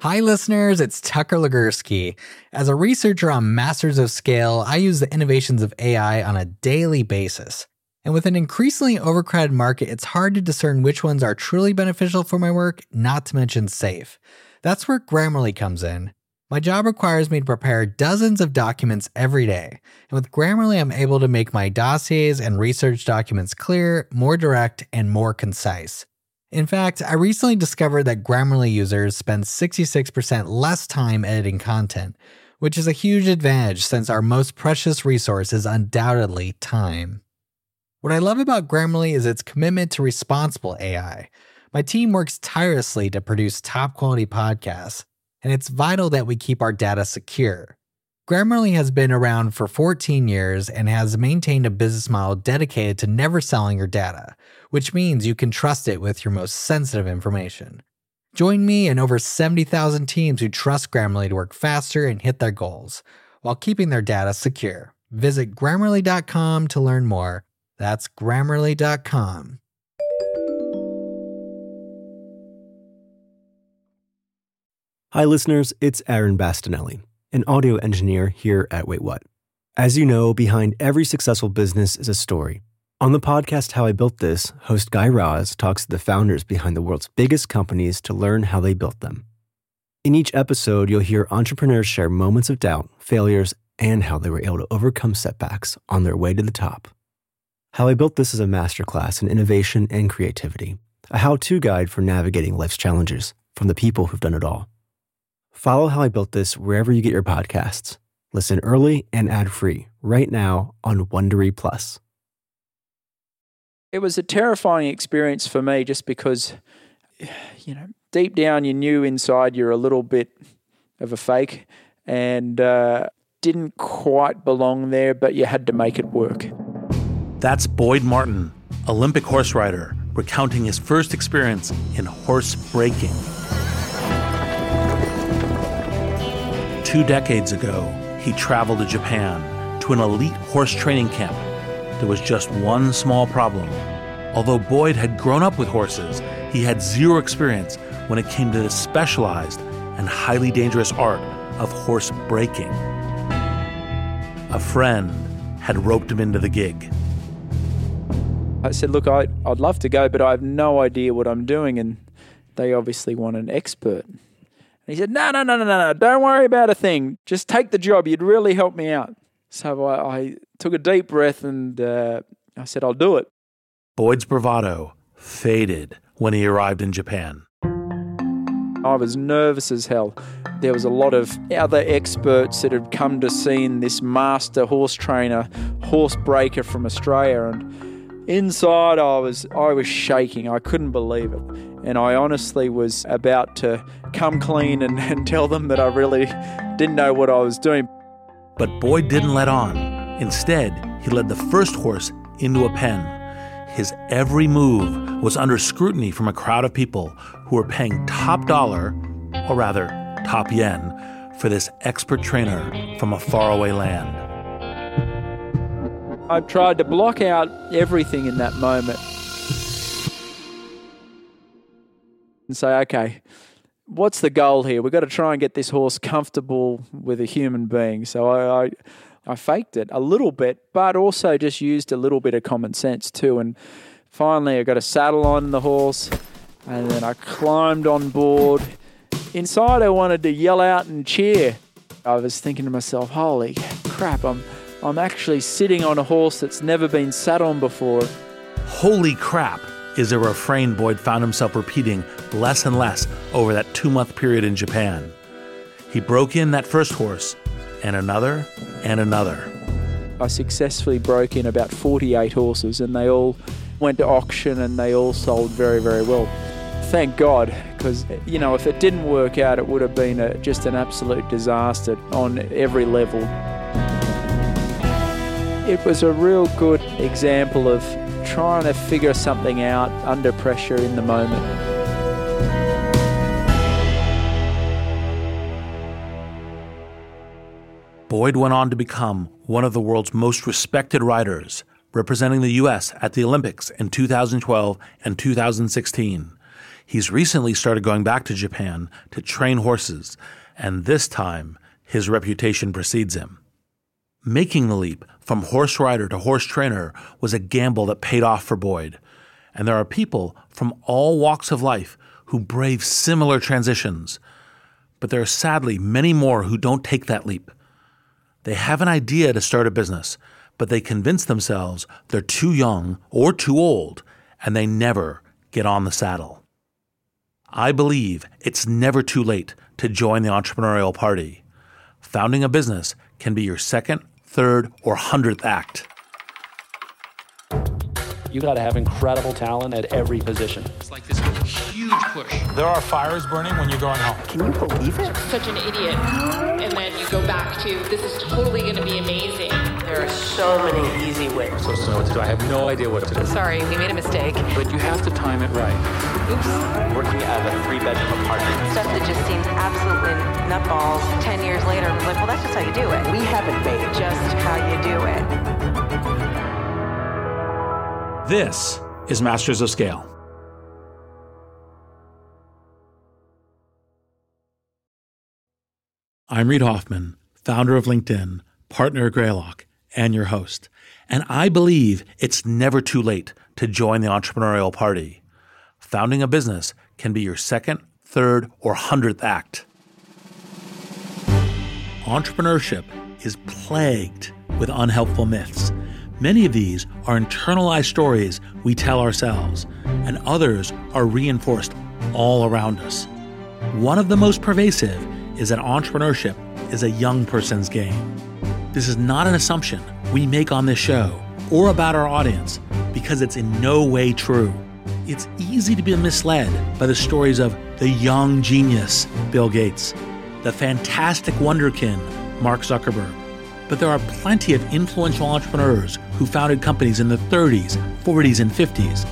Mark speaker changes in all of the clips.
Speaker 1: Hi listeners, it's Tucker Legursky. As a researcher on Masters of Scale, I use the innovations of AI on a daily basis. And with an increasingly overcrowded market, it's hard to discern which ones are truly beneficial for my work, not to mention safe. That's where Grammarly comes in. My job requires me to prepare dozens of documents every day. And with Grammarly, I'm able to make my dossiers and research documents clear, more direct, and more concise. In fact, I recently discovered that Grammarly users spend 66% less time editing content, which is a huge advantage since our most precious resource is undoubtedly time. What I love about Grammarly is its commitment to responsible AI. My team works tirelessly to produce top-quality podcasts, and it's vital that we keep our data secure. Grammarly has been around for 14 years and has maintained a business model dedicated to never selling your data, which means you can trust it with your most sensitive information. Join me and over 70,000 teams who trust Grammarly to work faster and hit their goals, while keeping their data secure. Visit Grammarly.com to learn more. That's Grammarly.com.
Speaker 2: Hi listeners, it's Aaron Bastinelli, an audio engineer here at Wait What. As you know, behind every successful business is a story. On the podcast How I Built This, host Guy Raz talks to the founders behind the world's biggest companies to learn how they built them. In each episode, you'll hear entrepreneurs share moments of doubt, failures, and how they were able to overcome setbacks on their way to the top. How I Built This is a masterclass in innovation and creativity, a how-to guide for navigating life's challenges from the people who've done it all. Follow How I Built This wherever you get your podcasts. Listen early and ad-free right now on Wondery Plus.
Speaker 3: It was a terrifying experience for me just because, deep down you knew inside you're a little bit of a fake and didn't quite belong there, but you had to make it work.
Speaker 4: That's Boyd Martin, Olympic horse rider, recounting his first experience in horse breaking. 2 decades ago, he traveled to Japan to an elite horse training camp. There was just one small problem. Although Boyd had grown up with horses, he had zero experience when it came to the specialized and highly dangerous art of horse breaking. A friend had roped him into the gig.
Speaker 3: I said, look, I'd love to go, but I have no idea what I'm doing, and they obviously want an expert. And he said, no, don't worry about a thing. Just take the job. You'd really help me out. So I took a deep breath and I said, I'll do it.
Speaker 4: Boyd's bravado faded when he arrived in Japan.
Speaker 3: I was nervous as hell. There was a lot of other experts that had come to see this master horse trainer, horse breaker from Australia, and inside I was shaking. I couldn't believe it. And I honestly was about to come clean and tell them that I really didn't know what I was doing.
Speaker 4: But Boyd didn't let on. Instead, he led the first horse into a pen. His every move was under scrutiny from a crowd of people who were paying top dollar, or rather, top yen, for this expert trainer from a faraway land.
Speaker 3: I tried to block out everything in that moment and say, okay, what's the goal here? We've got to try and get this horse comfortable with a human being. So I faked it a little bit, but also just used a little bit of common sense too. And finally I got a saddle on the horse and then I climbed on board. Inside I wanted to yell out and cheer. I was thinking to myself, holy crap, I'm actually sitting on a horse that's never been sat on before.
Speaker 4: Holy crap is a refrain Boyd found himself repeating less and less over that 2-month period in Japan. He broke in that first horse, and another, and another.
Speaker 3: I successfully broke in about 48 horses, and they all went to auction, and they all sold very, very well. Thank God, because, if it didn't work out, it would have been just an absolute disaster on every level. It was a real good example of trying to figure something out under pressure in the moment.
Speaker 4: Boyd went on to become one of the world's most respected riders, representing the U.S. at the Olympics in 2012 and 2016. He's recently started going back to Japan to train horses, and this time his reputation precedes him. Making the leap from horse rider to horse trainer was a gamble that paid off for Boyd, and there are people from all walks of life who brave similar transitions. But there are sadly many more who don't take that leap. They have an idea to start a business, but they convince themselves they're too young or too old, and they never get on the saddle. I believe it's never too late to join the entrepreneurial party. Founding a business can be your second, third, or 100th act.
Speaker 5: You got to have incredible talent at every position.
Speaker 6: It's like this huge push.
Speaker 7: There are fires burning when you're going home.
Speaker 8: Can you believe it?
Speaker 9: Such an idiot. And then you go back to, this is totally going to be amazing.
Speaker 8: There are so many easy ways.
Speaker 7: I'm supposed to know what to do. I have no idea what to do.
Speaker 9: Sorry, we made a mistake.
Speaker 5: But you have to time it right.
Speaker 9: Oops.
Speaker 8: Working at a 3-bedroom apartment.
Speaker 10: Stuff that just seems absolutely nutballs. 10 years later, I'm like, well, that's just how you do it.
Speaker 8: We haven't made it.
Speaker 10: Just how you do it.
Speaker 4: This is Masters of Scale. I'm Reid Hoffman, founder of LinkedIn, partner at Greylock, and your host. And I believe it's never too late to join the entrepreneurial party. Founding a business can be your second, third, or 100th act. Entrepreneurship is plagued with unhelpful myths. Many of these are internalized stories we tell ourselves, and others are reinforced all around us. One of the most pervasive is that entrepreneurship is a young person's game. This is not an assumption we make on this show or about our audience, because it's in no way true. It's easy to be misled by the stories of the young genius, Bill Gates, the fantastic wonderkin, Mark Zuckerberg. But there are plenty of influential entrepreneurs who founded companies in the 30s, 40s, and 50s.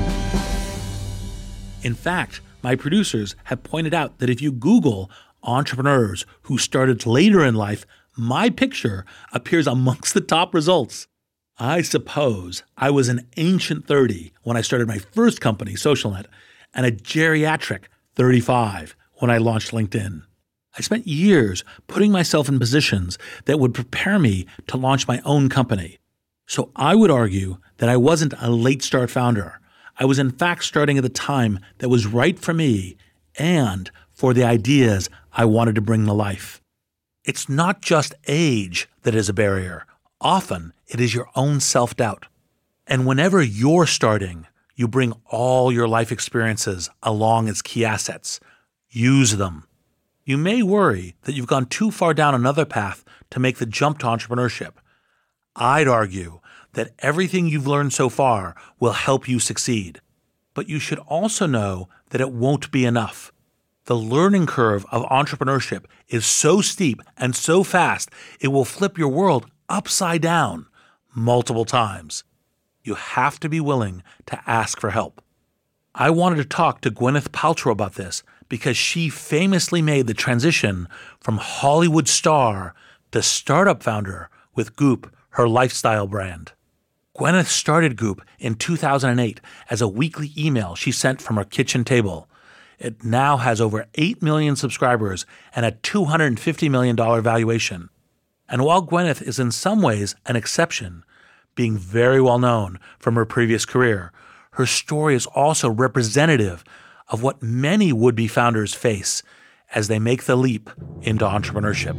Speaker 4: In fact, my producers have pointed out that if you Google entrepreneurs who started later in life, my picture appears amongst the top results. I suppose I was an ancient 30 when I started my first company, SocialNet, and a geriatric 35 when I launched LinkedIn. I spent years putting myself in positions that would prepare me to launch my own company. So I would argue that I wasn't a late start founder. I was in fact starting at the time that was right for me and for the ideas I wanted to bring to life. It's not just age that is a barrier. Often it is your own self-doubt. And whenever you're starting, you bring all your life experiences along as key assets. Use them. You may worry that you've gone too far down another path to make the jump to entrepreneurship. I'd argue that everything you've learned so far will help you succeed. But you should also know that it won't be enough. The learning curve of entrepreneurship is so steep and so fast, it will flip your world upside down multiple times. You have to be willing to ask for help. I wanted to talk to Gwyneth Paltrow about this because she famously made the transition from Hollywood star to startup founder with Goop, her lifestyle brand. Gwyneth started Goop in 2008 as a weekly email she sent from her kitchen table. It now has over 8 million subscribers and a $250 million valuation. And while Gwyneth is in some ways an exception, being very well known from her previous career, her story is also representative of what many would-be founders face as they make the leap into entrepreneurship.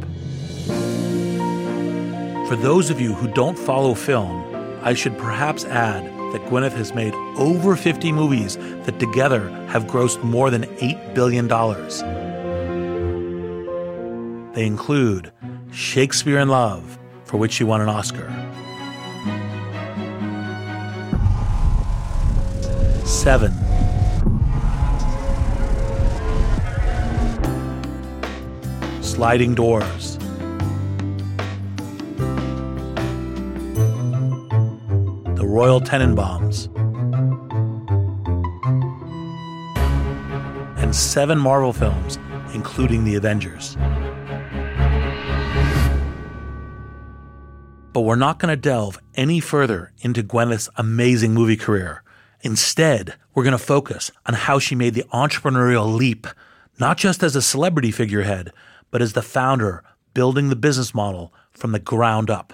Speaker 4: For those of you who don't follow film, I should perhaps add that Gwyneth has made over 50 movies that together have grossed more than $8 billion. They include Shakespeare in Love, for which she won an Oscar, Seven, Sliding Doors, The Royal Tenenbaums, and 7 Marvel films, including The Avengers. But we're not going to delve any further into Gwyneth's amazing movie career, Instead, we're going to focus on how she made the entrepreneurial leap, not just as a celebrity figurehead, but as the founder building the business model from the ground up.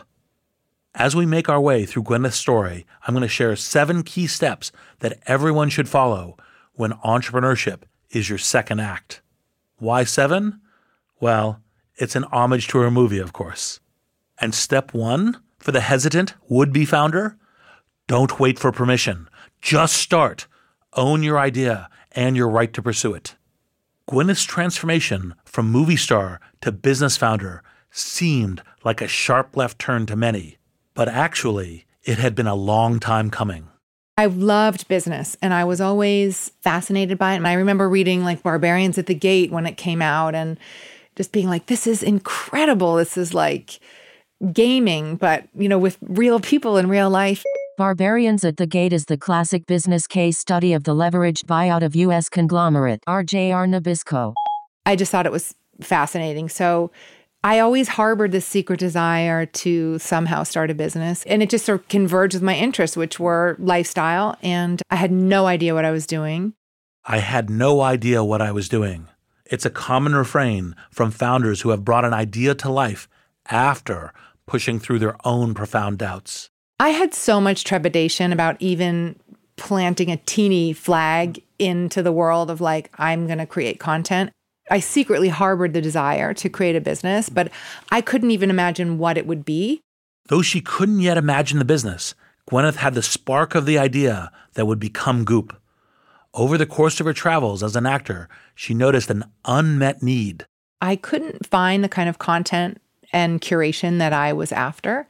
Speaker 4: As we make our way through Gwyneth's story, I'm going to share 7 key steps that everyone should follow when entrepreneurship is your second act. Why 7? Well, it's an homage to her movie, of course. And step 1 for the hesitant would-be founder? Don't wait for permission. Just start. Own your idea and your right to pursue it. Gwyneth's transformation from movie star to business founder seemed like a sharp left turn to many, but actually, it had been a long time coming.
Speaker 11: I loved business and I was always fascinated by it. And I remember reading like Barbarians at the Gate when it came out and just being like, this is incredible. This is like gaming, but, with real people in real life.
Speaker 12: Barbarians at the Gate is the classic business case study of the leveraged buyout of U.S. conglomerate RJR Nabisco.
Speaker 11: I just thought it was fascinating. So I always harbored this secret desire to somehow start a business. And it just sort of converged with my interests, which were lifestyle. And I had no idea what I was doing.
Speaker 4: I had no idea what I was doing. It's a common refrain from founders who have brought an idea to life after pushing through their own profound doubts.
Speaker 11: I had so much trepidation about even planting a teeny flag into the world of like, I'm going to create content. I secretly harbored the desire to create a business, but I couldn't even imagine what it would be.
Speaker 4: Though she couldn't yet imagine the business, Gwyneth had the spark of the idea that would become Goop. Over the course of her travels as an actor, she noticed an unmet need.
Speaker 11: I couldn't find the kind of content and curation that I was after.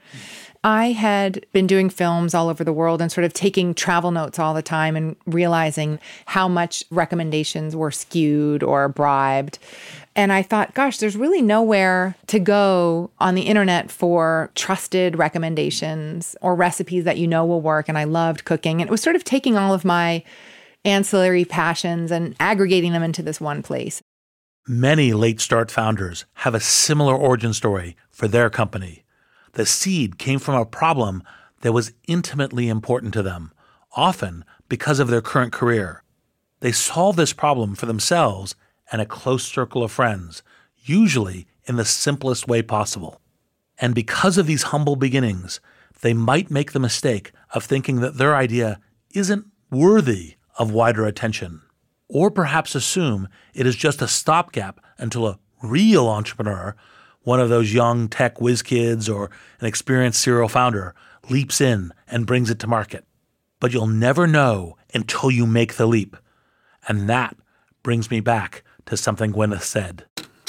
Speaker 11: I had been doing films all over the world and sort of taking travel notes all the time and realizing how much recommendations were skewed or bribed. And I thought, gosh, there's really nowhere to go on the internet for trusted recommendations or recipes that will work. And I loved cooking. And it was sort of taking all of my ancillary passions and aggregating them into this one place.
Speaker 4: Many late start founders have a similar origin story for their company. The seed came from a problem that was intimately important to them, often because of their current career. They solved this problem for themselves and a close circle of friends, usually in the simplest way possible. And because of these humble beginnings, they might make the mistake of thinking that their idea isn't worthy of wider attention, or perhaps assume it is just a stopgap until a real entrepreneur, one of those young tech whiz kids or an experienced serial founder, leaps in and brings it to market. But you'll never know until you make the leap. And that brings me back to something Gwyneth said.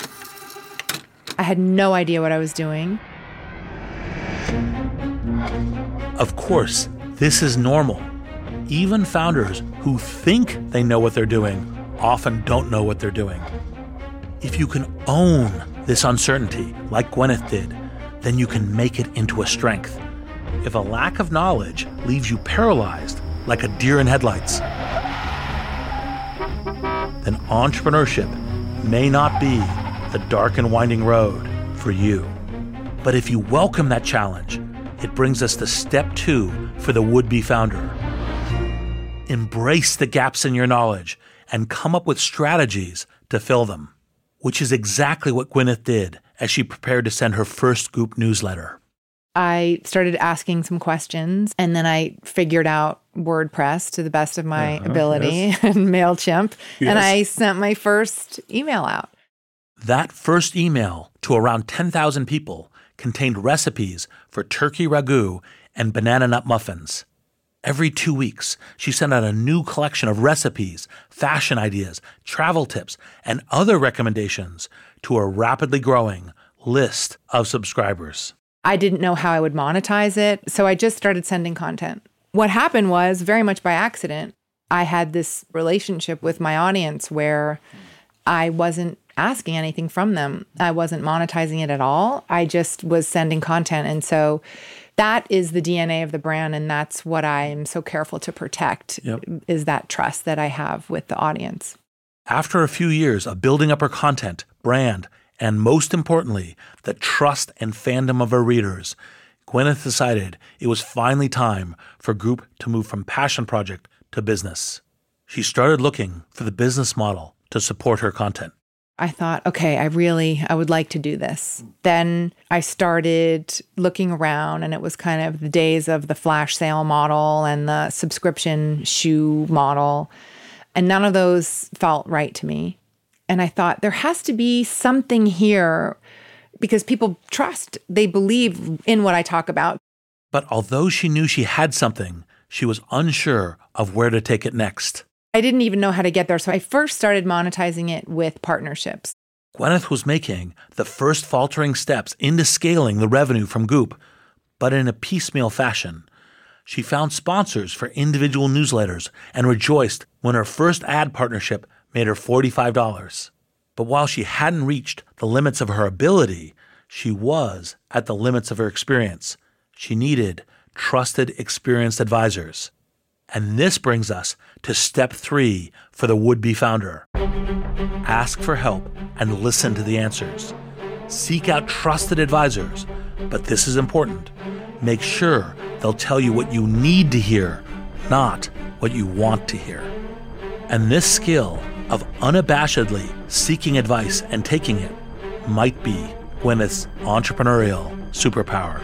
Speaker 11: I had no idea what I was doing.
Speaker 4: Of course, this is normal. Even founders who think they know what they're doing often don't know what they're doing. If you can own this uncertainty, like Gwyneth did, then you can make it into a strength. If a lack of knowledge leaves you paralyzed, like a deer in headlights, then entrepreneurship may not be the dark and winding road for you. But if you welcome that challenge, it brings us to step 2 for the would-be founder. Embrace the gaps in your knowledge and come up with strategies to fill them, which is exactly what Gwyneth did as she prepared to send her first Goop newsletter.
Speaker 11: I started asking some questions, and then I figured out WordPress to the best of my ability and MailChimp, and I sent my first email out.
Speaker 4: That first email to around 10,000 people contained recipes for turkey ragu and banana nut muffins. Every 2 weeks, she sent out a new collection of recipes, fashion ideas, travel tips, and other recommendations to a rapidly growing list of subscribers.
Speaker 11: I didn't know how I would monetize it, so I just started sending content. What happened was, very much by accident, I had this relationship with my audience where I wasn't asking anything from them. I wasn't monetizing it at all. I just was sending content. And so that is the DNA of the brand, and that's what I'm so careful to protect, is that trust that I have with the audience.
Speaker 4: After a few years of building up her content, brand, and most importantly, the trust and fandom of her readers, Gwyneth decided it was finally time for Goop to move from passion project to business. She started looking for the business model to support her content.
Speaker 11: I thought, okay, I would like to do this. Then I started looking around, and it was kind of the days of the flash sale model and the subscription shoe model. And none of those felt right to me. And I thought there has to be something here because people trust, they believe in what I talk about.
Speaker 4: But although she knew she had something, she was unsure of where to take it next.
Speaker 11: I didn't even know how to get there. So I first started monetizing it with partnerships.
Speaker 4: Gwyneth was making the first faltering steps into scaling the revenue from Goop, but in a piecemeal fashion. She found sponsors for individual newsletters and rejoiced when her first ad partnership made her $45. But while she hadn't reached the limits of her ability, she was at the limits of her experience. She needed trusted, experienced advisors. And this brings us to step 3 for the would-be founder. Ask for help and listen to the answers. Seek out trusted advisors, but this is important. Make sure they'll tell you what you need to hear, not what you want to hear. And this skill of unabashedly seeking advice and taking it might be Gwyneth's entrepreneurial superpower.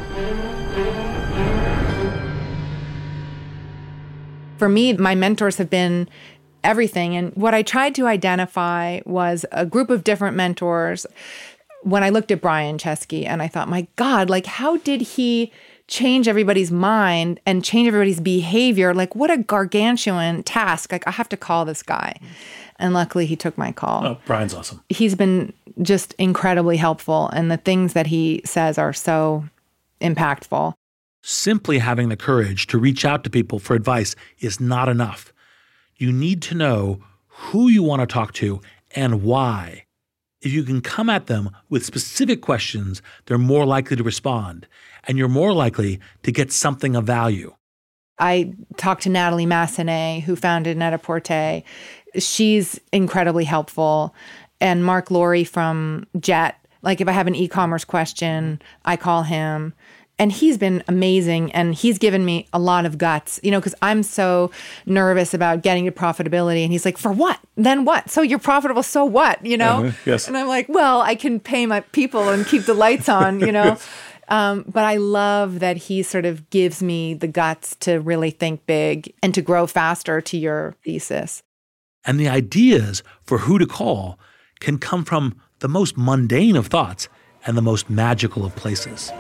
Speaker 11: For me, my mentors have been everything. And what I tried to identify was a group of different mentors. When I looked at Brian Chesky and I thought, my God, like, how did he change everybody's mind and change everybody's behavior? Like, what a gargantuan task. Like, I have to call this guy. And luckily he took my call.
Speaker 4: Oh, Brian's awesome.
Speaker 11: He's been just incredibly helpful. And the things that he says are so impactful.
Speaker 4: Simply having the courage to reach out to people for advice is not enough. You need to know who you want to talk to and why. If you can come at them with specific questions, they're more likely to respond, and you're more likely to get something of value.
Speaker 11: I talked to Natalie Massenet, who founded Net-a-Porter. She's incredibly helpful. And Mark Laurie from Jet. Like, if I have an e-commerce question, I call him. And he's been amazing, and he's given me a lot of guts, because I'm so nervous about getting to profitability. And he's like, for what? Then what? So you're profitable, so what,
Speaker 4: Yes.
Speaker 11: And I'm like, well, I can pay my people and keep the lights on, But I love that he sort of gives me the guts to really think big and to grow faster, to your thesis.
Speaker 4: And the ideas for who to call can come from the most mundane of thoughts and the most magical of places.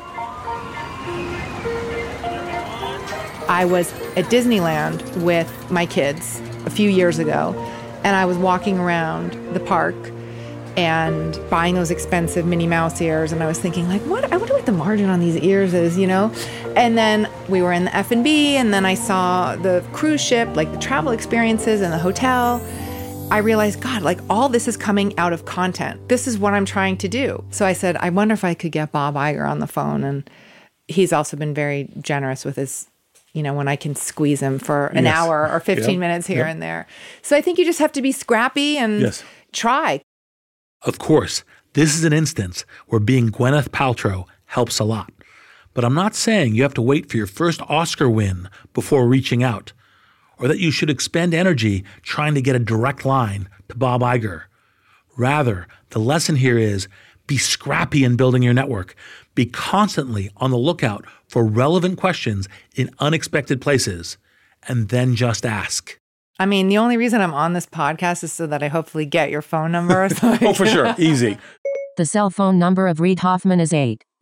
Speaker 11: I was at Disneyland with my kids a few years ago, and I was walking around the park and buying those expensive Minnie Mouse ears, and I was thinking, like, I wonder what the margin on these ears is, And then we were in the F&B, and then I saw the cruise ship, like the travel experiences and the hotel. I realized, God, like, all this is coming out of content. This is what I'm trying to do. So I said, I wonder if I could get Bob Iger on the phone. And he's also been very generous with his, when I can squeeze him for an hour or 15 minutes here and there. So I think you just have to be scrappy and try.
Speaker 4: Of course, this is an instance where being Gwyneth Paltrow helps a lot. But I'm not saying you have to wait for your first Oscar win before reaching out, or that you should expend energy trying to get a direct line to Bob Iger. Rather, the lesson here is be scrappy in building your network. Be constantly on the lookout for relevant questions in unexpected places, and then just ask.
Speaker 11: I mean, the only reason I'm on this podcast is so that I hopefully get your phone number.
Speaker 4: Oh, for sure. Easy.
Speaker 12: The cell phone number of Reid Hoffman is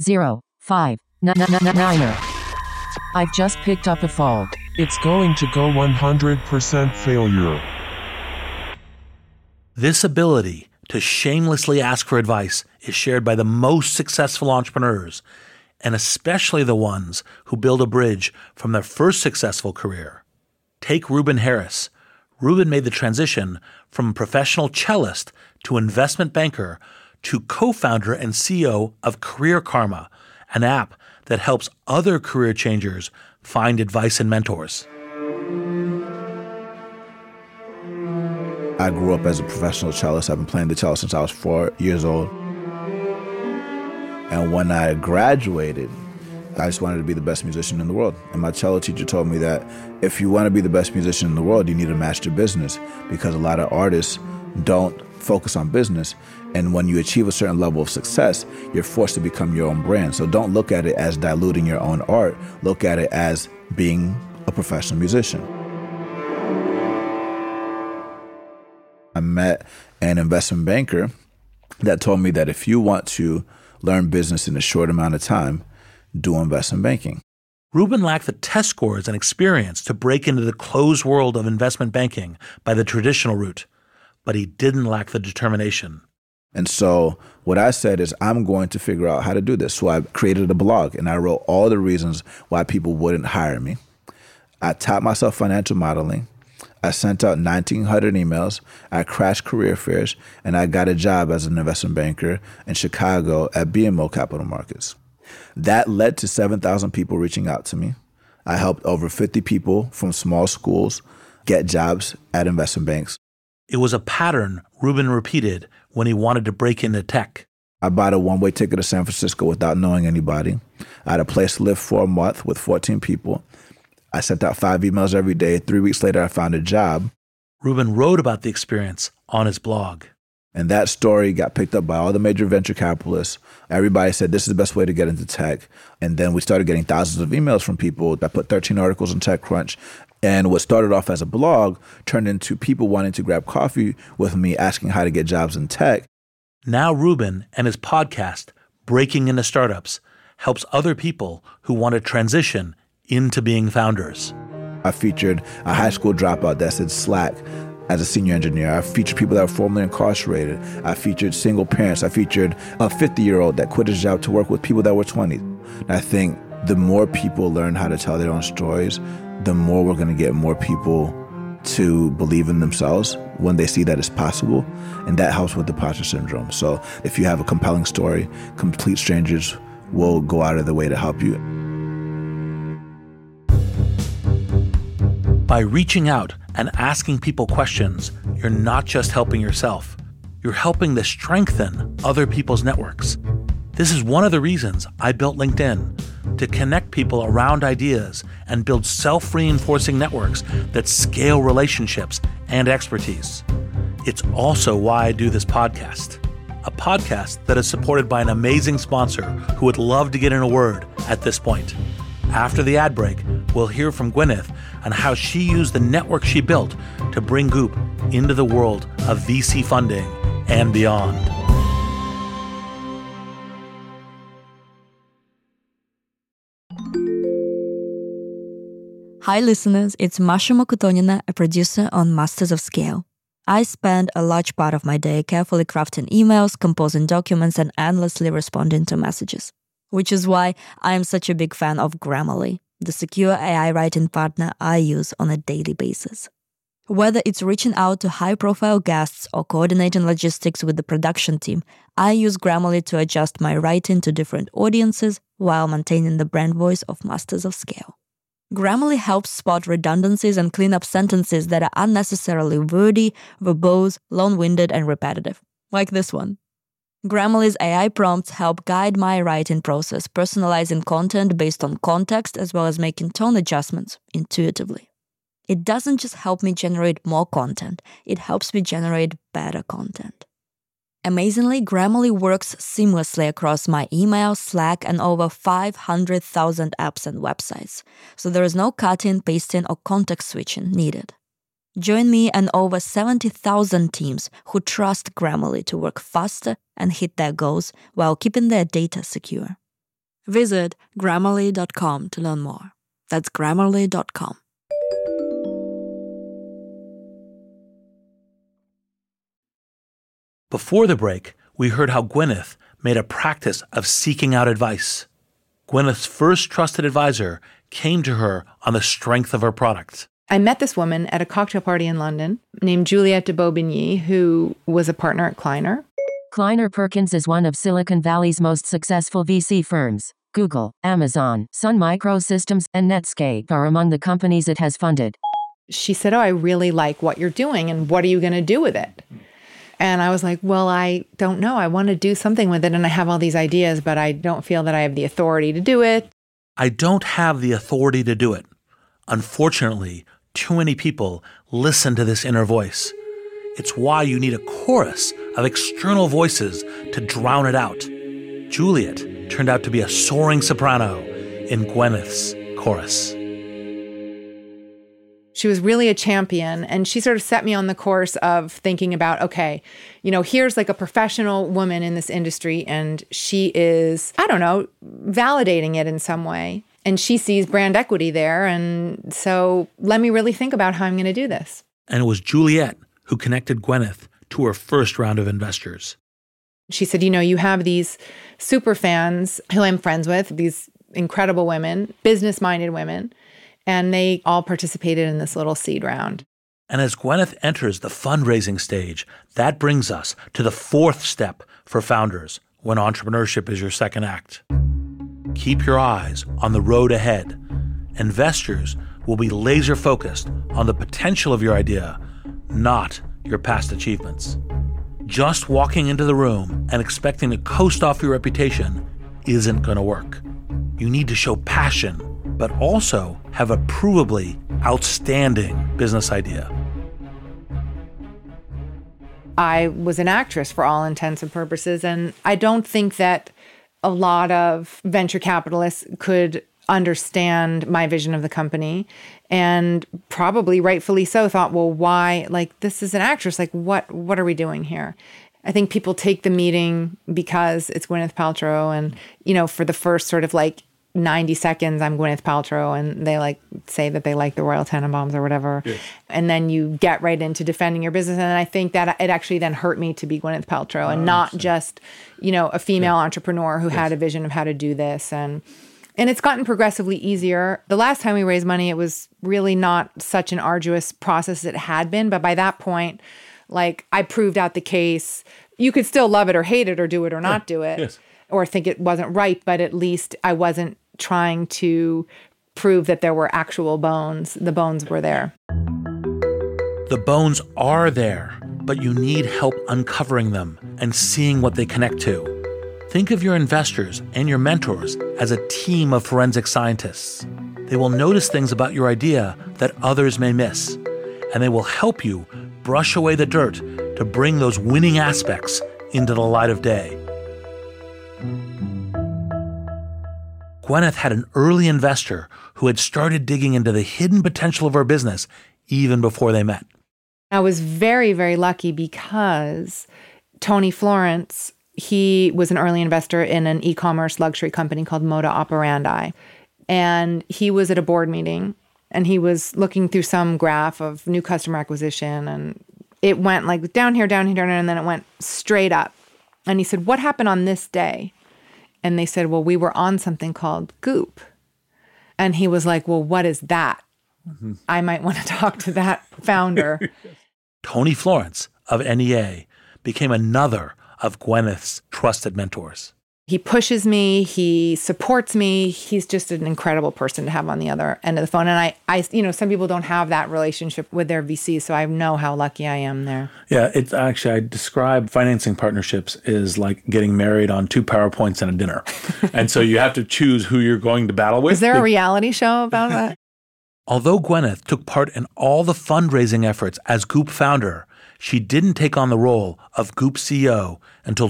Speaker 12: 80599. I've just picked up a fault.
Speaker 13: It's going to go 100% failure.
Speaker 4: This ability to shamelessly ask for advice is shared by the most successful entrepreneurs, and especially the ones who build a bridge from their first successful career. Take Ruben Harris. Ruben made the transition from professional cellist to investment banker to co-founder and CEO of Career Karma, an app that helps other career changers find advice and mentors.
Speaker 14: I grew up as a professional cellist. I've been playing the cello since I was 4 years old. And when I graduated, I just wanted to be the best musician in the world. And my cello teacher told me that if you want to be the best musician in the world, you need to master business, because a lot of artists don't focus on business. And when you achieve a certain level of success, you're forced to become your own brand. So don't look at it as diluting your own art. Look at it as being a professional musician. I met an investment banker that told me that if you want to learn business in a short amount of time, do investment banking.
Speaker 4: Ruben lacked the test scores and experience to break into the closed world of investment banking by the traditional route, but he didn't lack the determination.
Speaker 14: And so what I said is, I'm going to figure out how to do this. So I created a blog and I wrote all the reasons why people wouldn't hire me. I taught myself financial modeling. I sent out 1,900 emails. I crashed career fairs, and I got a job as an investment banker in Chicago at BMO Capital Markets. That led to 7,000 people reaching out to me. I helped over 50 people from small schools get jobs at investment banks.
Speaker 4: It was a pattern Ruben repeated when he wanted to break into tech.
Speaker 14: I bought a one-way ticket to San Francisco without knowing anybody. I had a place to live for a month with 14 people. I sent out 5 emails every day. 3 weeks later, I found a job.
Speaker 4: Ruben wrote about the experience on his blog.
Speaker 14: And that story got picked up by all the major venture capitalists. Everybody said, this is the best way to get into tech. And then we started getting thousands of emails from people. I put 13 articles in TechCrunch. And what started off as a blog turned into people wanting to grab coffee with me, asking how to get jobs in tech.
Speaker 4: Now Ruben and his podcast, Breaking Into Startups, helps other people who want to transition into being founders.
Speaker 14: I featured a high school dropout that said Slack as a senior engineer. I featured people that were formerly incarcerated. I featured single parents. I featured a 50-year-old that quit his job to work with people that were 20. And I think the more people learn how to tell their own stories, the more we're going to get more people to believe in themselves when they see that it's possible. And that helps with imposter syndrome. So if you have a compelling story, complete strangers will go out of their way to help you.
Speaker 4: By reaching out and asking people questions, you're not just helping yourself. You're helping to strengthen other people's networks. This is one of the reasons I built LinkedIn, to connect people around ideas and build self-reinforcing networks that scale relationships and expertise. It's also why I do this podcast, a podcast that is supported by an amazing sponsor who would love to get in a word at this point. After the ad break, we'll hear from Gwyneth on how she used the network she built to bring Goop into the world of VC funding and beyond.
Speaker 15: Hi listeners, it's Masha Mokotonina, a producer on Masters of Scale. I spend a large part of my day carefully crafting emails, composing documents, and endlessly responding to messages. Which is why I am such a big fan of Grammarly, the secure AI writing partner I use on a daily basis. Whether it's reaching out to high-profile guests or coordinating logistics with the production team, I use Grammarly to adjust my writing to different audiences while maintaining the brand voice of Masters of Scale. Grammarly helps spot redundancies and clean up sentences that are unnecessarily wordy, verbose, long-winded, and repetitive, like this one. Grammarly's AI prompts help guide my writing process, personalizing content based on context as well as making tone adjustments intuitively. It doesn't just help me generate more content, it helps me generate better content. Amazingly, Grammarly works seamlessly across my email, Slack, and over 500,000 apps and websites, so there is no cutting, pasting, or context switching needed. Join me and over 70,000 teams who trust Grammarly to work faster and hit their goals while keeping their data secure. Visit Grammarly.com to learn more. That's Grammarly.com.
Speaker 4: Before the break, we heard how Gwyneth made a practice of seeking out advice. Gwyneth's first trusted advisor came to her on the strength of her product.
Speaker 11: I met this woman at a cocktail party in London named Juliette de Beaubigny, who was a partner at Kleiner.
Speaker 12: Kleiner Perkins is one of Silicon Valley's most successful VC firms. Google, Amazon, Sun Microsystems, and Netscape are among the companies it has funded.
Speaker 11: She said, I really like what you're doing, and what are you going to do with it? And I was like, well, I don't know. I want to do something with it, and I have all these ideas, but I don't feel that I have the authority to do it.
Speaker 4: I don't have the authority to do it. Unfortunately, too many people listen to this inner voice. It's why you need a chorus of external voices to drown it out. Juliet turned out to be a soaring soprano in Gwyneth's chorus.
Speaker 11: She was really a champion, and she sort of set me on the course of thinking about, okay, here's like a professional woman in this industry, and she is, validating it in some way. And she sees brand equity there, and so let me really think about how I'm going to do this.
Speaker 4: And it was Juliet who connected Gwyneth to her first round of investors.
Speaker 11: She said, you have these super fans who I'm friends with, these incredible women, business-minded women, and they all participated in this little seed round.
Speaker 4: And as Gwyneth enters the fundraising stage, that brings us to the fourth step for founders when entrepreneurship is your second act. Keep your eyes on the road ahead. Investors will be laser-focused on the potential of your idea, not your past achievements. Just walking into the room and expecting to coast off your reputation isn't going to work. You need to show passion, but also have a provably outstanding business idea.
Speaker 11: I was an actress for all intents and purposes, and I don't think that a lot of venture capitalists could understand my vision of the company, and probably rightfully so thought, well, why, this is an actress, what are we doing here? I think people take the meeting because it's Gwyneth Paltrow, and, for the first sort of 90 seconds, I'm Gwyneth Paltrow, and they say that they like the Royal Tenenbaums or whatever. Yes. And then you get right into defending your business. And I think that it actually then hurt me to be Gwyneth Paltrow and not just, a female entrepreneur who had a vision of how to do this. And it's gotten progressively easier. The last time we raised money, it was really not such an arduous process as it had been. But by that point, I proved out the case. You could still love it or hate it or do it or not do it or think it wasn't right. But at least I wasn't trying to prove that there were actual bones. The bones were there.
Speaker 4: The bones are there, but you need help uncovering them and seeing what they connect to. Think of your investors and your mentors as a team of forensic scientists. They will notice things about your idea that others may miss, and they will help you brush away the dirt to bring those winning aspects into the light of day. Gwyneth had an early investor who had started digging into the hidden potential of her business even before they met.
Speaker 11: I was very, very lucky because Tony Florence, he was an early investor in an e-commerce luxury company called Moda Operandi. And he was at a board meeting and he was looking through some graph of new customer acquisition, and it went down here, and then it went straight up. And he said, "What happened on this day?" And they said, "Well, we were on something called Goop." And he was like, "Well, what is that?" Mm-hmm. I might want to talk to that founder.
Speaker 4: Tony Florence of NEA became another of Gwyneth's trusted mentors.
Speaker 11: He pushes me. He supports me. He's just an incredible person to have on the other end of the phone. And I some people don't have that relationship with their VC, so I know how lucky I am there.
Speaker 4: Yeah, it's actually, I describe financing partnerships as like getting married on 2 PowerPoints and a dinner. And so you have to choose who you're going to battle with.
Speaker 11: Is there a reality show about that?
Speaker 4: Although Gwyneth took part in all the fundraising efforts as Goop founder, she didn't take on the role of Goop CEO until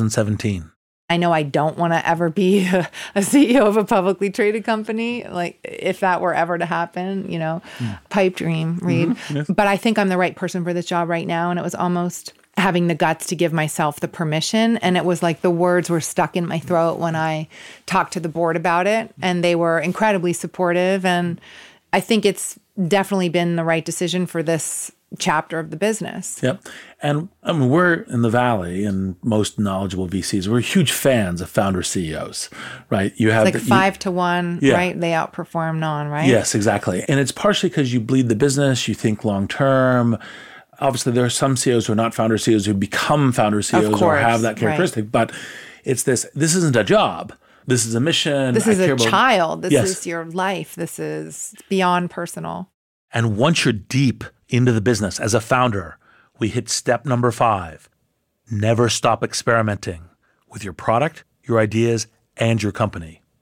Speaker 4: 2017.
Speaker 11: I know I don't want to ever be a CEO of a publicly traded company, if that were ever to happen, pipe dream, Reed. Mm-hmm. Yes. But I think I'm the right person for this job right now. And it was almost having the guts to give myself the permission. And it was like the words were stuck in my throat when I talked to the board about it. And they were incredibly supportive. And I think it's definitely been the right decision for this chapter of the business.
Speaker 4: Yep. And we're in the Valley, and most knowledgeable VCs, we're huge fans of founder CEOs, right? You have
Speaker 11: it's 5 to 1, yeah. Right? They outperform non, right?
Speaker 4: Yes, exactly. And it's partially because you bleed the business, you think long term. Obviously, there are some CEOs who are not founder CEOs who become founder CEOs or have that characteristic, right. But it's this isn't a job. This is a mission.
Speaker 11: This is a child. This is your life. This is beyond personal.
Speaker 4: And once you're deep into the business as a founder, we hit step number 5. Never stop experimenting with your product, your ideas, and your company.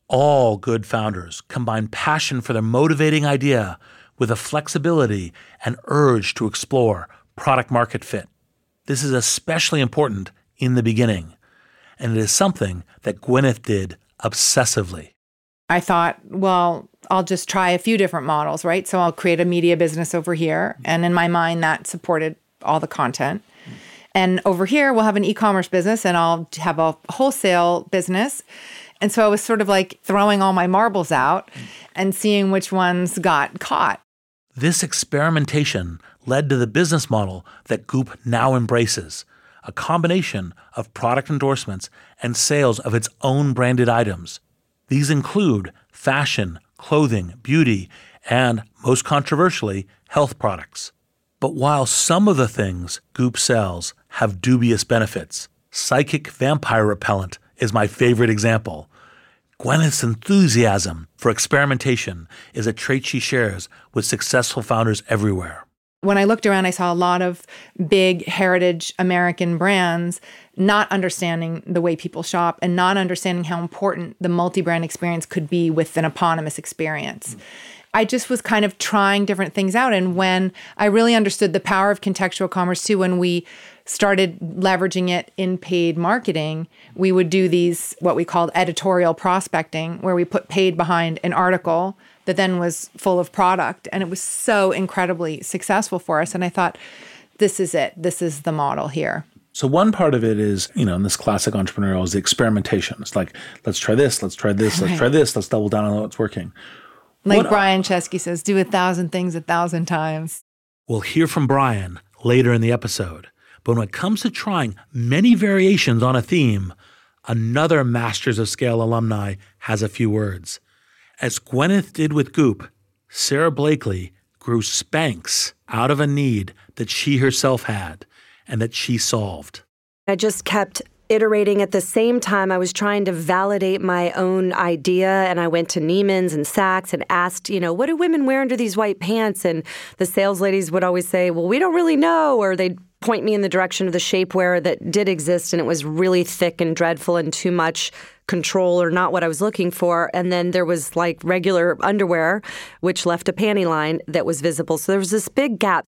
Speaker 4: All good founders combine passion for their motivating idea with a flexibility and urge to explore product market fit. This is especially important in the beginning, and it is something that Gwyneth did obsessively.
Speaker 11: I thought, well, I'll just try a few different models, right? So I'll create a media business over here. And in my mind, that supported all the content. And over here, we'll have an e-commerce business and I'll have a wholesale business. And so I was sort of like throwing all my marbles out and seeing which ones got caught.
Speaker 4: This experimentation led to the business model that Goop now embraces, a combination of product endorsements and sales of its own branded items. These include fashion, clothing, beauty, and, most controversially, health products. But while some of the things Goop sells have dubious benefits, psychic vampire repellent is my favorite example. Gwyneth's enthusiasm for experimentation is a trait she shares with successful founders everywhere.
Speaker 11: When I looked around, I saw a lot of big heritage American brands not understanding the way people shop and not understanding how important the multi-brand experience could be with an eponymous experience. I just was kind of trying different things out. And when I really understood the power of contextual commerce too, when we started leveraging it in paid marketing, we would do these, what we called editorial prospecting, where we put paid behind an article that then was full of product. And it was so incredibly successful for us. And I thought, this is it. This is the model here.
Speaker 4: So one part of it is, in this classic entrepreneurial is the experimentation. It's like, let's try this, let's try this, let's try this, let's double down on what's working.
Speaker 11: Like Brian Chesky says, do 1,000 things 1,000 times.
Speaker 4: We'll hear from Brian later in the episode. But when it comes to trying many variations on a theme, another Masters of Scale alumni has a few words. As Gwyneth did with Goop, Sara Blakely grew Spanx out of a need that she herself had and that she solved.
Speaker 16: I just kept iterating. At the same time, I was trying to validate my own idea, and I went to Neiman's and Saks and asked, what do women wear under these white pants? And the sales ladies would always say, well, we don't really know, or they'd point me in the direction of the shapewear that did exist, and it was really thick and dreadful and too much control or not what I was looking for. And then there was like regular underwear, which left a panty line that was visible. So there was this big gap.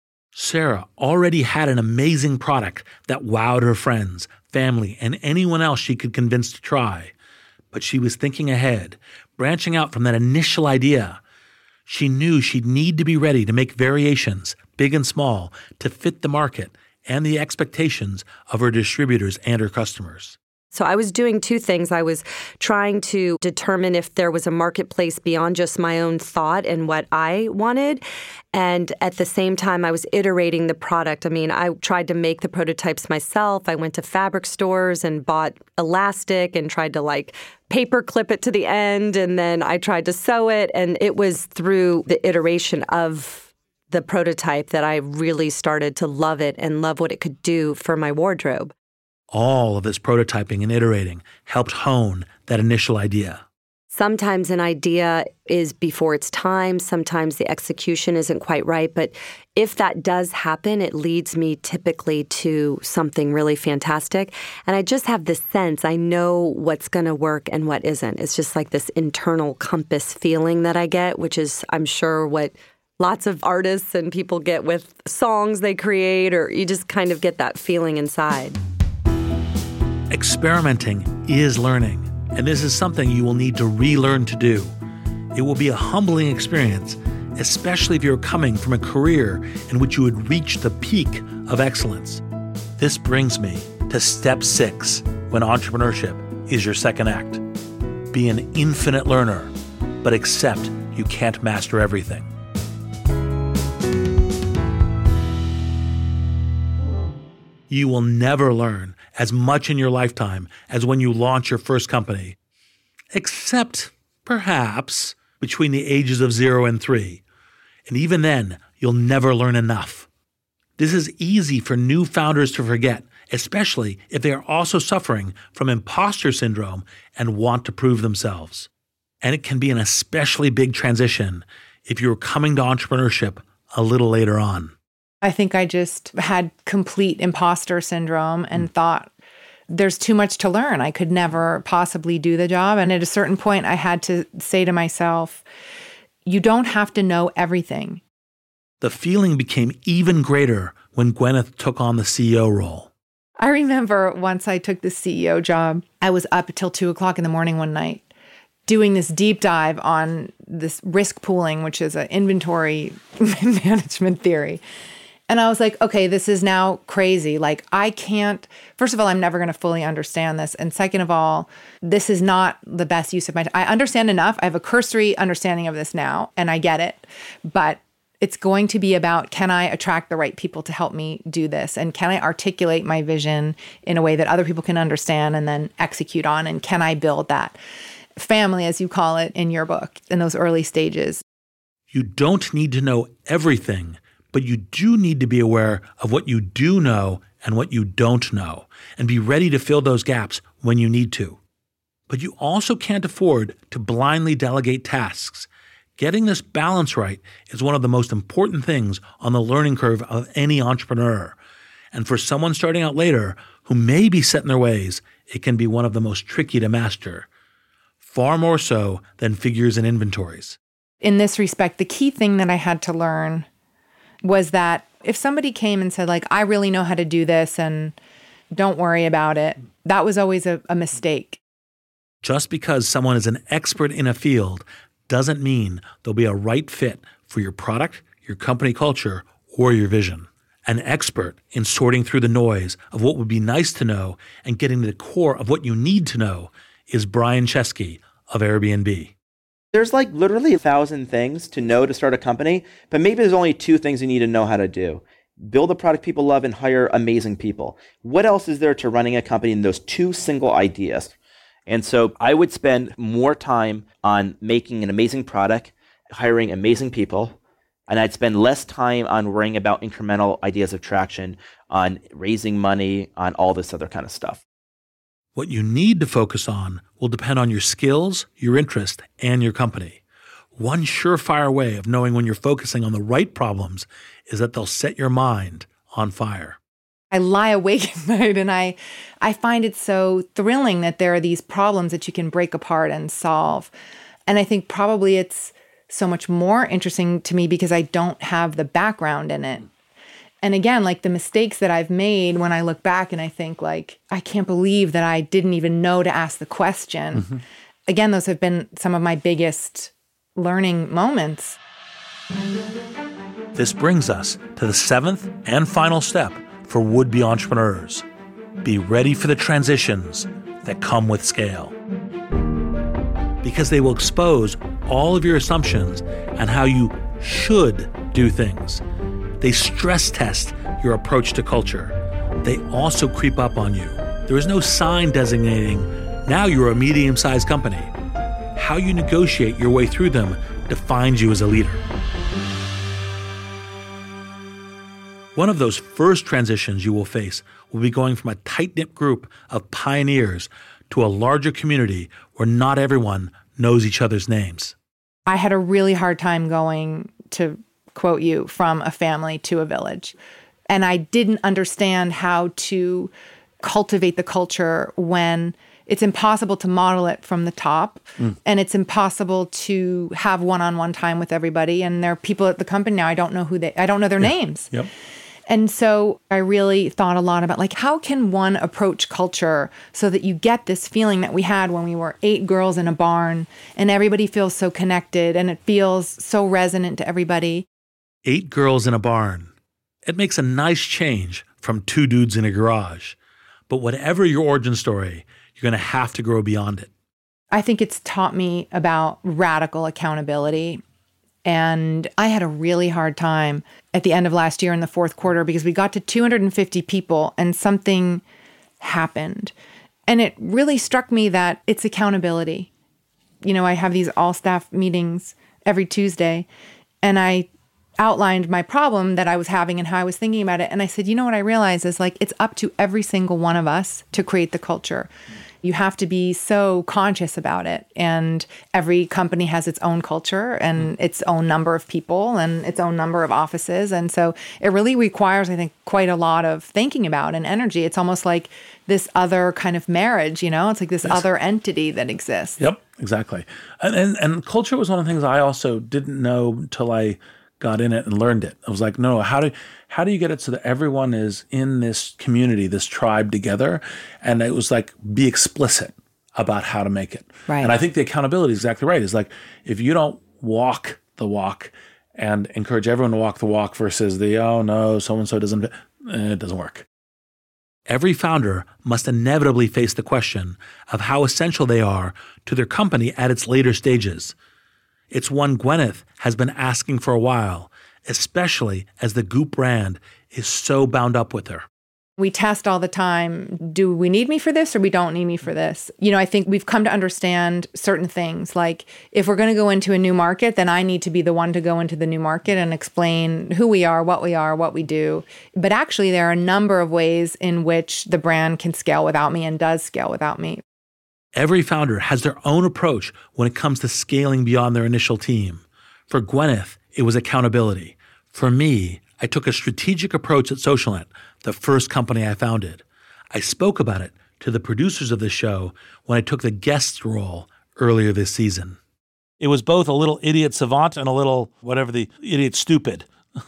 Speaker 4: Sara already had an amazing product that wowed her friends, family, and anyone else she could convince to try. But she was thinking ahead, branching out from that initial idea. She knew she'd need to be ready to make variations, big and small, to fit the market and the expectations of her distributors and her customers.
Speaker 16: So I was doing two things. I was trying to determine if there was a marketplace beyond just my own thought and what I wanted. And at the same time, I was iterating the product. I mean, I tried to make the prototypes myself. I went to fabric stores and bought elastic and tried to paper clip it to the end. And then I tried to sew it. And it was through the iteration of the prototype that I really started to love it and love what it could do for my wardrobe.
Speaker 4: All of this prototyping and iterating helped hone that initial idea.
Speaker 16: Sometimes an idea is before its time. Sometimes the execution isn't quite right. But if that does happen, it leads me typically to something really fantastic. And I just have this sense, I know what's going to work and what isn't. It's just like this internal compass feeling that I get, which is, I'm sure, what lots of artists and people get with songs they create, or you just kind of get that feeling inside.
Speaker 4: Experimenting is learning, and this is something you will need to relearn to do. It will be a humbling experience, especially if you're coming from a career in which you would reach the peak of excellence. This brings me to step 6 when entrepreneurship is your second act. Be an infinite learner, but accept you can't master everything. You will never learn as much in your lifetime as when you launch your first company, except perhaps between the ages of 0 and 3. And even then, you'll never learn enough. This is easy for new founders to forget, especially if they are also suffering from imposter syndrome and want to prove themselves. And it can be an especially big transition if you're coming to entrepreneurship a little later on.
Speaker 11: I think I just had complete imposter syndrome and thought there's too much to learn. I could never possibly do the job. And at a certain point, I had to say to myself, you don't have to know everything.
Speaker 4: The feeling became even greater when Gwyneth took on the CEO role.
Speaker 11: I remember once I took the CEO job, I was up until 2:00 in the morning one night doing this deep dive on this risk pooling, which is an inventory management theory. And I was like, okay, this is now crazy. Like, I can't, first of all, I'm never going to fully understand this. And second of all, this is not the best use of my time. I understand enough. I have a cursory understanding of this now, and I get it. But it's going to be about, can I attract the right people to help me do this? And can I articulate my vision in a way that other people can understand and then execute on? And can I build that family, as you call it in your book, in those early stages?
Speaker 4: You don't need to know everything, but you do need to be aware of what you do know and what you don't know, and be ready to fill those gaps when you need to. But you also can't afford to blindly delegate tasks. Getting this balance right is one of the most important things on the learning curve of any entrepreneur. And for someone starting out later who may be set in their ways, it can be one of the most tricky to master. Far more so than figures and inventories.
Speaker 11: In this respect, the key thing that I had to learn was that if somebody came and said, like, I really know how to do this and don't worry about it, that was always a mistake.
Speaker 4: Just because someone is an expert in a field doesn't mean they'll be a right fit for your product, your company culture, or your vision. An expert in sorting through the noise of what would be nice to know and getting to the core of what you need to know is Brian Chesky of Airbnb.
Speaker 17: There's like literally 1,000 things to know to start a company, but maybe there's only 2 things you need to know how to do. Build a product people love and hire amazing people. What else is there to running a company in those 2 single ideas? And so I would spend more time on making an amazing product, hiring amazing people, and I'd spend less time on worrying about incremental ideas of traction, on raising money, on all this other kind of stuff.
Speaker 4: What you need to focus on will depend on your skills, your interest, and your company. One surefire way of knowing when you're focusing on the right problems is that they'll set your mind on fire.
Speaker 11: I lie awake at night and I find it so thrilling that there are these problems that you can break apart and solve. And I think probably it's so much more interesting to me because I don't have the background in it. And again, like the mistakes that I've made when I look back and I think like, I can't believe that I didn't even know to ask the question. Mm-hmm. Again, those have been some of my biggest learning moments.
Speaker 4: This brings us to the 7th and final step for would-be entrepreneurs. Be ready for the transitions that come with scale. Because they will expose all of your assumptions and how you should do things. They stress test your approach to culture. They also creep up on you. There is no sign designating, now you're a medium-sized company. How you negotiate your way through them defines you as a leader. One of those first transitions you will face will be going from a tight-knit group of pioneers to a larger community where not everyone knows each other's names.
Speaker 11: I had a really hard time going, to quote you, from a family to a village. And I didn't understand how to cultivate the culture when it's impossible to model it from the top. And it's impossible to have one-on-one time with everybody. And there are people at the company now, I don't know their names.
Speaker 4: Yep.
Speaker 11: And so I really thought a lot about like, how can one approach culture so that you get this feeling that we had when we were 8 girls in a barn and everybody feels so connected and it feels so resonant to everybody.
Speaker 4: 8 girls in a barn. It makes a nice change from 2 dudes in a garage. But whatever your origin story, you're going to have to grow beyond it.
Speaker 11: I think it's taught me about radical accountability. And I had a really hard time at the end of last year in the 4th quarter because we got to 250 people and something happened. And it really struck me that it's accountability. You know, I have these all-staff meetings every Tuesday, and I outlined my problem that I was having and how I was thinking about it. And I said, you know what I realized is like, it's up to every single one of us to create the culture. You have to be so conscious about it. And every company has its own culture and its own number of people and its own number of offices. And so it really requires, I think, quite a lot of thinking about and energy. It's almost like this other kind of marriage, It's like this other entity that exists.
Speaker 4: Yep, exactly. And culture was one of the things I also didn't know till I got in it and learned it. I was like, no, how do you get it so that everyone is in this community, this tribe together? And it was like, be explicit about how to make it.
Speaker 11: Right.
Speaker 4: And I think the accountability is exactly right. It's like, if you don't walk the walk and encourage everyone to walk the walk versus oh no, so-and-so doesn't, it doesn't work. Every founder must inevitably face the question of how essential they are to their company at its later stages. It's one Gwyneth has been asking for a while, especially as the Goop brand is so bound up with her.
Speaker 11: We test all the time. Do we need me for this or we don't need me for this? I think we've come to understand certain things. Like if we're going to go into a new market, then I need to be the one to go into the new market and explain who we are, what we do. But actually, there are a number of ways in which the brand can scale without me and does scale without me.
Speaker 4: Every founder has their own approach when it comes to scaling beyond their initial team. For Gwyneth, it was accountability. For me, I took a strategic approach at SocialNet, the first company I founded. I spoke about it to the producers of the show when I took the guest role earlier this season. It was both a little idiot savant and a little idiot stupid.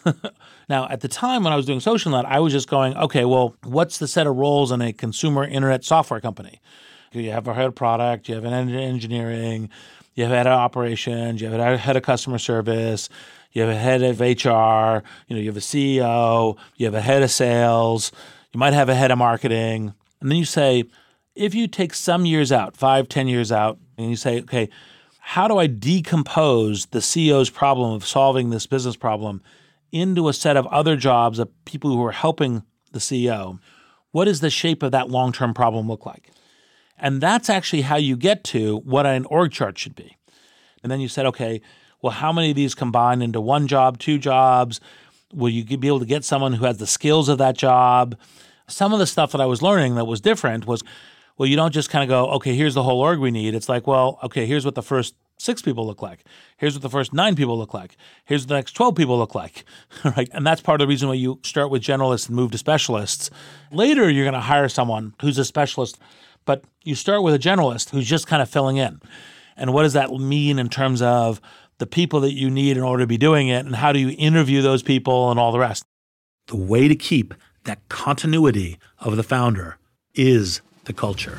Speaker 4: Now, at the time when I was doing SocialNet, I was just going, okay, well, what's the set of roles in a consumer internet software company? You have a head of product, you have an engineering, you have a head of operations, you have a head of customer service, you have a head of HR, you have a CEO, you have a head of sales, you might have a head of marketing. And then you say, if you take some years out, 5-10 years out, and you say, okay, how do I decompose the CEO's problem of solving this business problem into a set of other jobs of people who are helping the CEO? What does the shape of that long-term problem look like? And that's actually how you get to what an org chart should be. And then you said, okay, well, how many of these combine into one job, two jobs? Will you be able to get someone who has the skills of that job? Some of the stuff that I was learning that was different was, well, you don't just kind of go, okay, here's the whole org we need. It's like, well, okay, here's what the first 6 people look like. Here's what the first 9 people look like. Here's what the next 12 people look like, right? And that's part of the reason why you start with generalists and move to specialists. Later, you're going to hire someone who's a specialist, but you start with a generalist who's just kind of filling in. And what does that mean in terms of the people that you need in order to be doing it, and how do you interview those people and all the rest? The way to keep that continuity of the founder is the culture.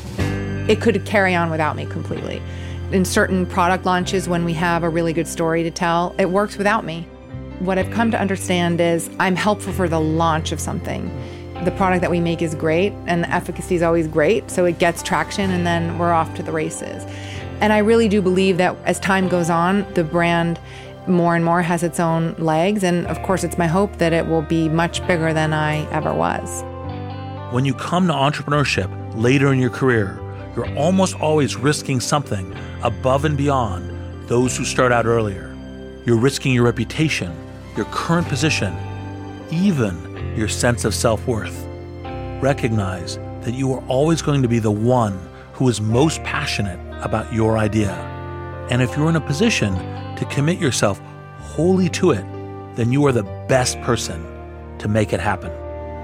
Speaker 11: It could carry on without me completely. In certain product launches, when we have a really good story to tell, it works without me. What I've come to understand is I'm helpful for the launch of something. The product that we make is great and the efficacy is always great, so it gets traction and then we're off to the races. And I really do believe that as time goes on, the brand more and more has its own legs, and of course it's my hope that it will be much bigger than I ever was.
Speaker 4: When you come to entrepreneurship later in your career, you're almost always risking something above and beyond those who start out earlier. You're risking your reputation, your current position, even your sense of self-worth. Recognize that you are always going to be the one who is most passionate about your idea. And if you're in a position to commit yourself wholly to it, then you are the best person to make it happen.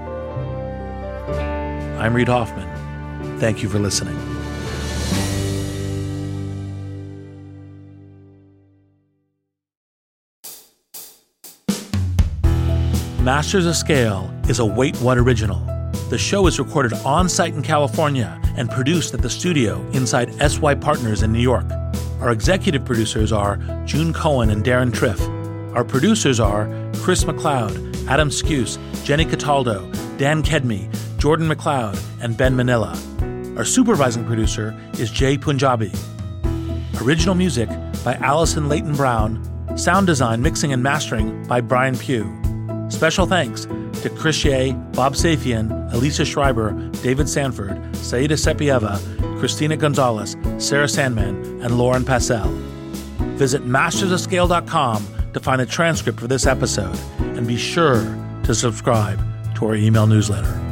Speaker 4: I'm Reid Hoffman. Thank you for listening. Masters of Scale is a Wait What original. The show is recorded on-site in California and produced at the studio inside SY Partners in New York. Our executive producers are June Cohen and Darren Triff. Our producers are Chris McLeod, Adam Skuse, Jenny Cataldo, Dan Kedmi, Jordan McLeod, and Ben Manila. Our supervising producer is Jay Punjabi. Original music by Allison Leighton Brown. Sound design, mixing, and mastering by Brian Pugh. Special thanks to Chris Ye, Bob Safian, Elisa Schreiber, David Sanford, Saida Sepieva, Christina Gonzalez, Sarah Sandman, and Lauren Passell. Visit mastersofscale.com to find a transcript for this episode, and be sure to subscribe to our email newsletter.